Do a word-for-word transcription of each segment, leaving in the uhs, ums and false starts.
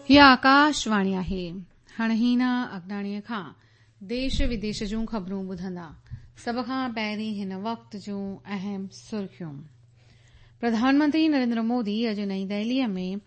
हीअ आकाशवाणी आहे। हाणे हीना अगनाणीअ खां देश विदेश जूं ख़बरूं ॿुधंदा। सभ खां पहिरीं हिन वक़्त जूं अहम सुर्खियूं। प्रधानमंत्री नरेंद्र मोदी अॼु नई दिल्लीअ में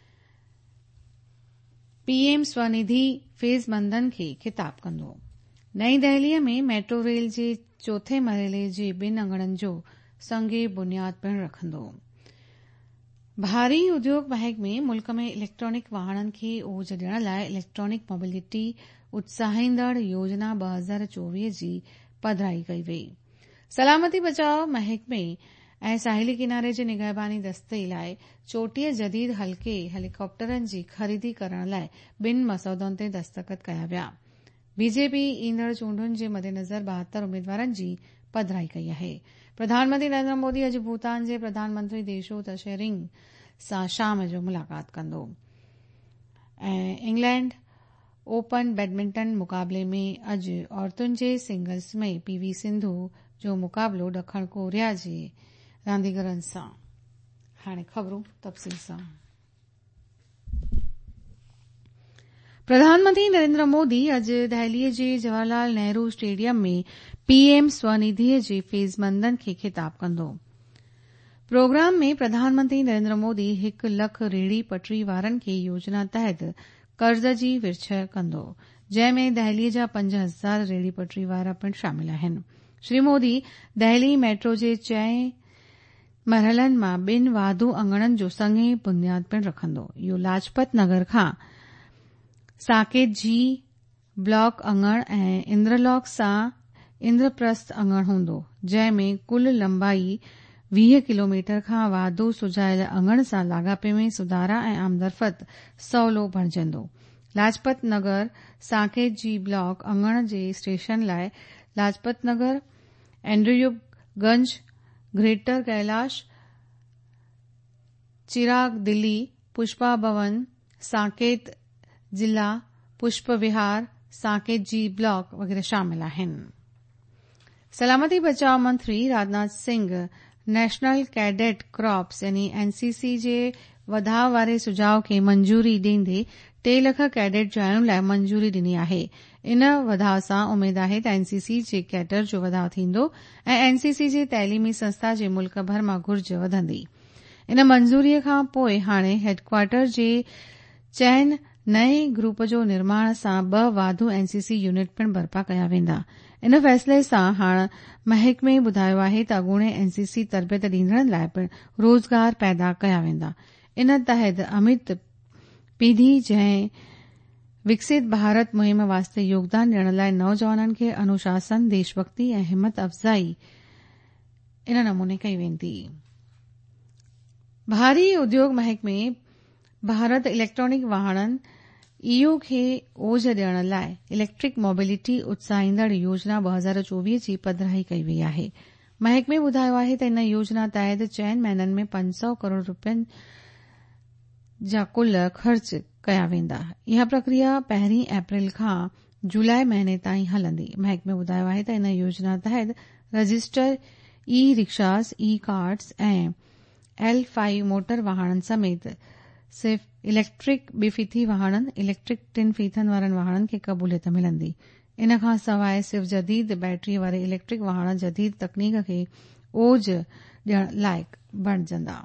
पीएम स्वनिधि फेज़मंदनि खे ख़िताब कंदो। नई दिल्लीअ में मेट्रो रेल जे चोथे मरहले जे ॿिनि अङणनि जो संगे बुनियाद पिणु रखंदो। भारी उद्योग महकमे मुल्क में इलेक्ट्रॉनिक वाहननि खे ओज ॾियण लाइ इलेक्ट्रॉनिक मोबिलिटी उत्साहींदड़ योजना ॿ हज़ार चोवीह जी पधिराई कई वई। सलामती बचाव महकमे ऐं साहिली किनारे जे निगहबानी दस्ते लाइ चोटीह जदीद हल्के हेलीकॉप्टरनि जी ख़रीदी करण लाइ ॿिनि मसौदनि ते दस्तख़त कया विया। बीजेपी ईंदड़ चूंडुनि जे मद्देनज़र ॿाहत्तर उम्मीदवारनि जी पधिराई कई आहे। प्रधानमंत्री नरेंद्र मोदी अॼु भूटान जे प्रधानमंत्री देशो तशेरिंग सां शाम जो मुलाक़ात कंदो ऐं इंग्लैंड ओपन बैडमिंटन मुक़ाबले में अॼु औरतुनि जे सिंगल्स में पीवी सिंधु जो मुक़ाबलो ॾखण कोरिया जे रांदीगरनि सां। हाणे ख़बरूं तफ़सील सां। प्रधानमंत्री नरेंद्र मोदी अॼु दहलीअ जे जवाहरलाल नेहरू स्टेडियम में पीएम स्वनिधि जे फेज़मंदनि खे ख़िताब कंदो। प्रोग्राम में प्रधानमंत्री नरेंद्र मोदी हिकु लख रेहड़ी पटरी वारनि खे योजना तहत कर्ज़ जी विरछ कंदो, जंहिं में दहलीअ जा पंज हज़ार रेहड़ी पटरी वारा पिणु शामिल आहिनि। श्री मोदी दहली मेट्रो जे चएं मरहलनि मां ॿिनि वाधू अङणनि जो संगे बुनियाद पिणु रखंदो। इहो लाजपत नगर खां साकेत जी ब्लॉक अङण ऐं इंद्रलॉक सां इंद्रप्रस्थ अङण हूंदो, जंहिं में कुल लंबाई वीह किलोमीटर खां वाधू सुजायल अङण सां लाॻापे में सुधारा ऐं आमदरफ़त सवलो बणिजंदो। लाजपत नगर साकेत जी ब्लॉक अङण जे स्टेशन लाइ लाजपत नगर, एंड्रयूगंज, ग्रेटर कैलाश, चिराग दिल्ली, पुष्पा भवन, साकेत जिला, पुष्प विहार, साकेत जी ब्लॉक वग़ैरह शामिल आहिनि। सलामती बचाव मंत्री Rajnath Singh national cadet corps यानी एनसीसी जे वधाउ वारे सुझाव खे मंजूरी ॾींदे टे लख कैडेट जायुनि लाइ मंजूरी ॾिनी आहे। इन वधाउ सां उमेद आहे त एनसीसी जे कैडर जो वधाउ थींदो ऐं एनसीसी जे तैलीमी संस्था जे मुल्क भर मां घुर्ज वधंदी। इन मंजूरीअ खां पोइ हाणे हेडक्वार्टर जे चइनि नए ग्रुप जो निर्माण सां ॿ वाधू एनसीसी यूनिट पिणु बर्पा कया वेंदा। इन फैसले सां हाणे महकमे ॿुधायो आहे त अॻूणे एनसीसी तरबियत ॾींदड़नि लाइ पिणु रोज़गार पैदा कया वेंदा। इन तहत अमित पीधी जंहिं विकसित भारत मुहिम वास्ते योगदान ॾियण लाइ नौजवाननि खे अनुशासन, देशभक्ति ऐं हिम्मत अफ़जाई इन नमूने कई वेंदी। भारी उद्योग महकमे भारत इलेक्ट्रॉनिक वाहननि ईओ खे ओज ॾियण लाइ इलेक्ट्रिक मोबिलिटी उत्साहींदड़ योजना ॿ हज़ार चोवीह जी पधिराई कई वई आहे। महकमे ॿुधायो आहे त इन योजना तहत चइनि महीननि में पंज सौ करोड़ रुपयनि जा कुल ख़र्च कया वेंदा। इहा प्रक्रिया पहिरीं अप्रैल खां जुलाई महीने ताईं हलंदी। महकमे ॿुधायो आहे त इन योजना तहत register e rickshaws, e cards ऐं एल फाइव मोटर वाहननि समेत सिर्फ़ इलेक्ट्रिक ॿिफीथी वाहननि, इलेक्ट्रिक टिन फीथनि वारनि वाहननि खे क़बूलियत मिलंदी। इन खां सवाइ सिर्फ़ जदीद बैटरी वारे इलेक्ट्रिक वाहन जदीद तकनीक खे ओज ॾियण लाइक़ बणिजंदा।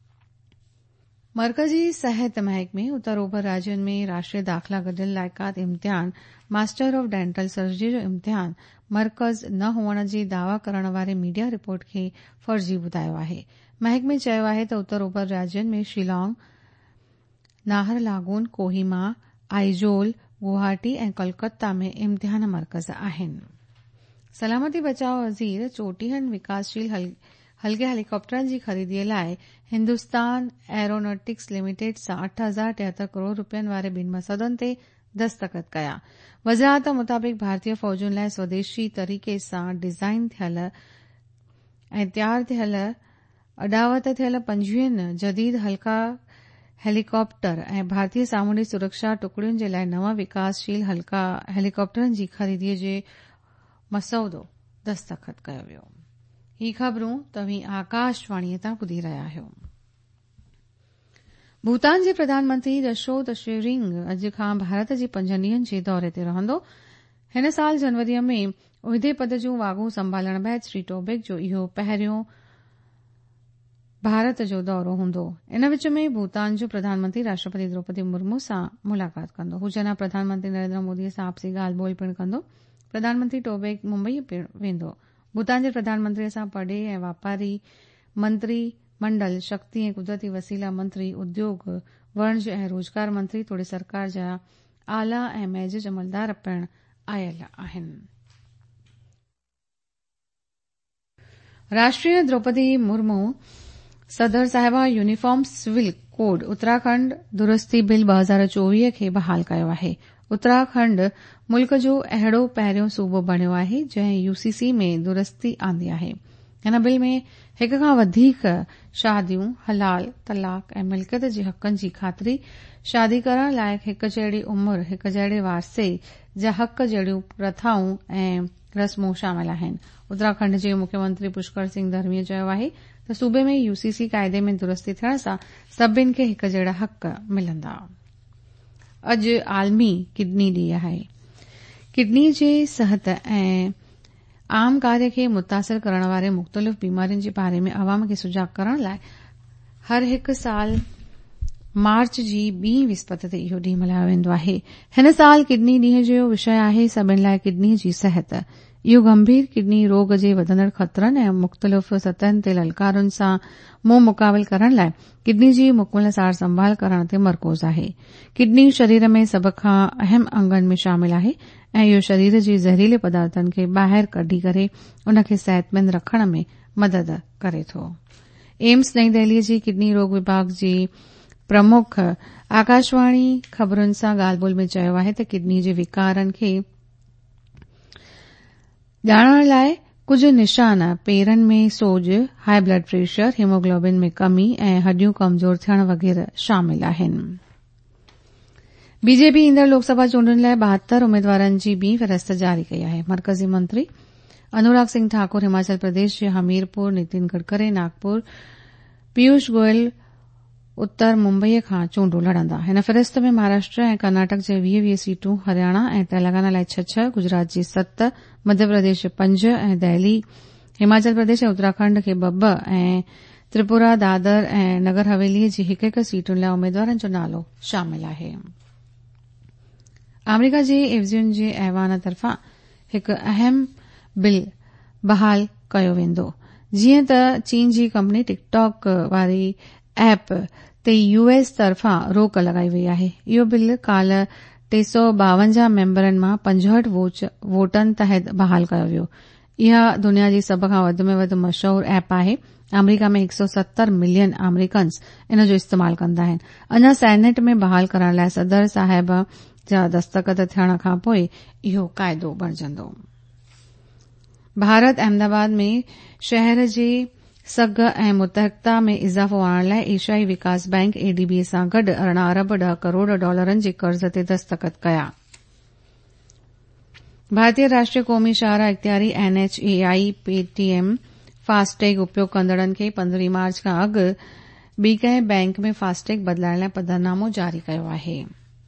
मरकज़ी सिहत महकमे उत्तर ओभर राज्यनि में राष्ट्रीय दाख़िला गॾियल लाइक़ात इम्तिहान मास्टर ऑफ डेंटल सर्जरी जो इम्तिहान मरकज़ न हुअण जे दावा करण वारे मीडिया रिपोर्ट खे फर्ज़ी ॿुधायो आहे। महकमे चयो आहे त उत्तर ओभर राज्यनि में शिलांग, नाहरलागुन, कोहिमा, आइजोल, गुवाहाटी ऐं कोलकाता में इम्तिहान मरकज़ आहिनि। सलामती बचाव वज़ीर चोटीहनि विकासशील हल हल्के हेलीकॉप्टरनि जी ख़रीदीअ लाइ हिन्दुस्तान एरोनॉटिक्स लिमिटेड सां अठ हज़ार टेहत्तर करोड़ रुपयनि वारे ॿिनि मसौदनि ते दस्तख़त कया। वज़ाहत मुताबिक़ भारतीय फ़ौजुनि लाइ स्वदेशी तरीक़े सां डिज़ाइन थियल ऐं तयार थियल अॾावत थियल पंजवीह जदीद हल्का हेलीकॉप्टर ऐं भारतीय सामूंडी सुरक्षा टुकड़ियुनि जे लाइ नव विकासशील हल्का हेलीकॉप्टरनि जी ख़रीदीअ जो मसौदो दस्तख़त कयो वियो। ही ख़बरूं तव्हीं आकाशवाणीअ तां ॿुधी रहिया आहियो। भूटान जे प्रधानमंत्री दशोत शेरिंग अॼु खां भारत जे पंज ॾींहनि जे दौरे ते रहंदो। हिन साल जनवरीअ में उहिदे पद जूं वागूं संभालण बैदि श्री टोबेक जो इहो पहिरियों भारत जो दौरो हूंदो। इन विच में भूटान जो प्रधानमंत्री राष्ट्रपति द्रौपदी मुर्मू सां मुलाक़ात कंदो। हू जना प्रधानमंत्री नरेंद्र मोदी सां आपसी ॻाल्हि ॿोलि पिणु कंदो। प्रधानमंत्री टोबेक मुंबई पिणु वेंदो। भूटान जे प्रधानमंत्री सां पड़े ऐं वापारी मंत्री मंडल, शक्ति ऐं कुदरती वसीला मंत्री, उद्योग, वाणिज्य ऐं रोजगार मंत्री, तोड़े सरकार जा आला ऐं मैजिज अमलदार पिणु आयल आहिनि। राष्ट्रीय द्रौपदी मुर्मू सदर साहिबा यूनिफॉर्म सिविल कोड उत्तराखंड दुरुस्ती बिल ॿ हज़ार चोवीह खे बहाल कयो आहे। उत्तराखंड मुल्क जो अहिड़ो पहिरियों सूबो बणियो आहे जंहिं यूसीसी में दुरुस्ती आंदी आहे। हिन बिल में हिक खां वधीक शादियूं, हलाल, तलाक ऐं मिल्कियत जे हकनि जी ख़ातिरी, शादी करण लाइ हिक जहिड़ी उमिरि, हिक जहिड़े वारसे जा हक जहिड़ियूं प्रथाऊं ऐं रस्मूं शामिल आहिनि। उत्तराखंड जे मुख्यमंत्री पुष्कर सिंह धर्मीअ चयो आहे त सूबे में यूसीसी क़ाइदे में दुरुस्ती थियण सां सभिनि खे हिक जहिड़ा हक मिलंदा। अॼु आलमी किडनी ॾींहुं आहे। किडनी जे सिहत ऐं आम कार्य खे मुतासिर करण वारे मुख़्तलिफ़ बीमारियुनि जे बारे में अवाम खे सुजाग करण लाइ हर हिकु साल मार्च जी ॿीं विस्पत ते इहो ॾींहुं मल्हायो वेंदो आहे। हिन साल किडनी ॾींहुं जो विषय आहे सभिनि लाइ किडनी जी सिहत। इहो गंभीर किडनी रोग जे वधंदड़ ख़तरनि ऐं मुख़्तलिफ़ सतहनि ते ललकारुनि सां मुंहुं मुक़ाबिल करण लाइ किडनी जी मुकमल सार संभाल करण ते मरकोज़ आहे। किडनी शरीर में सभ खां अहम अंगनि में शामिल आहे ऐं इहो शरीर जे ज़हरीले पदार्थनि खे ॿाहिरि कढी करे उन खे सेहतमंद रखण में मदद करे थो। एम्स नई दिल्ली जी किडनी रोग विभाग जी प्रमुख आकाशवाणी ख़बरुनि सां ॻाल्हि ॿोलि में चयो आहे त किडनी जे विकारनि खे ॼाणण लाइ कुझु निशान पेरनि में सोज, हाई ब्लड प्रेशर, हीमोग्लोबिन में कमी ऐं हड्डियूं कमज़ोर थियण वग़ैरह शामिल आहिनि। बीजेपी ईंदड़ लोकसभा चूंडुनि लाइ ॿाहत्तर उम्मीदवारनि जी ॿीं फ़हिरिस्त जारी कई आहे। मरकज़ी मंत्री अनुराग सिंह ठाकुर हिमाचल प्रदेश जे हमीरपुर, नितिन गडकरी नागपुर, पीयूष गोयल उत्तर मुंबईअ खां चूंडूं लड़ंदा। हिन फ़हिरिस्त में महाराष्ट्र ऐं कर्नाटक जे वीह वीह सीटूं, हरियाणा ऐं तेलंगाना लाइ छह छह, गुजरात जी सत, मध्य प्रदेश पंज ऐं दिल्ली, हिमाचल प्रदेश ऐं उत्तराखंड खे ॿ ॿ ऐं त्रिपुरा, दादर ऐं नगर हवेलीअ जी हिक हिक सीटुनि लाइ उम्मीदवारनि जो नालो शामिल आहे। अमरीका जे एवज़ियुनि जे ऐवान तरफ़ां हिकु अहम बिल बहाल कयो वेंदो। जीअं त चीन जी कंपनी टिकटॉक वारी ऐप ते यूएस तरफ़ां रोक लॻाई वई आहे। इहो बिल काल टे सौ ॿावंजाह मेंबरनि मां पंजहठि वोटनि तहत बहाल कयो वियो। इहा दुनिया जी सभ खां वधि में वधि मशहूर ऐप आहे। अमरीका में हिक सौ सत्तर मिलियन अमरीकन्स इन जो इस्तेमाल कंदा आहिनि। अञा सेनेट में बहाल करण लाइ सदर साहिब जा दस्तख़त थियण खां पोइ इहो क़ाइदो बणजंदो। भारत अहमदाबाद में शहर जे सघ ऐं मुतहक़ता में इज़ाफ़ो आणण लाइ एशियाई विकास बैंक एडीबी सां गॾु अरिड़हं अरब ॾह करोड़ डॉलरनि जे कर्ज़ ते दस्तख़त कया। भारतीय राष्ट्रीय क़ौमी शाहराह इख़्तियारी एनएचएआई पेटीएम फास्टैग उपयोग कंदड़नि खे पंद्रहीं मार्च खां अॻु ॿी कंहिं बैंक में फास्टैग बदिलाइण लाइ पधरनामो जारी कयो आहे।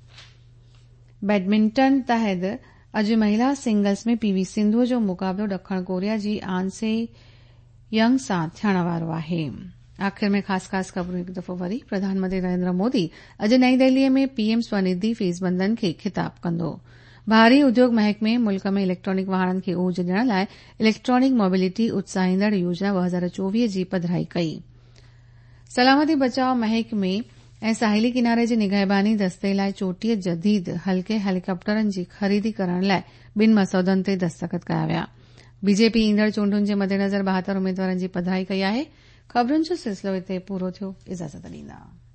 बैडमिंटन तहत अॼु महिला सिंगल्स में पीवी सिंधुअ जो मुक़ाबिलो ॾखण कोरिया जी आन से यंग सां थियण वारो आहे। आख़िर में ख़ासि ख़ासि ख़बरूं हिकु दफ़ो वरी। प्रधानमंत्री नरेंद्र मोदी अॼु नई दिल्लीअ में पीएम स्वनिधि फीसबंदनि खे ख़िताब कंदो। भारी उद्योग महकमे मुल्क में इलेक्ट्रॉनिक वाहननि खे ऊर्ज ॾियण लाइ इलेक्ट्रॉनिक मोबिलिटी उत्साहींदड़ योजना ॿ हज़ार चोवीह जी पधिराई कई। सलामती बचाव महकमे ऐं साहिली किनारे जे निगहबानी दस्ते लाइ चोटीह जदीद हल्के हेलीकॉप्टरनि जी ख़रीदी करण लाइ ॿिनि मसौदनि ते दस्तख़त कया विया। बीजेपी ईंदड़ चूंडुनि जे मद्देनज़र ॿाहत्तर उम्मीदवारनि जी पधिराई कई आहे। ख़बरुनि जो सिलसिलो हिते पूरो थियो। इजाज़त ॾींदा।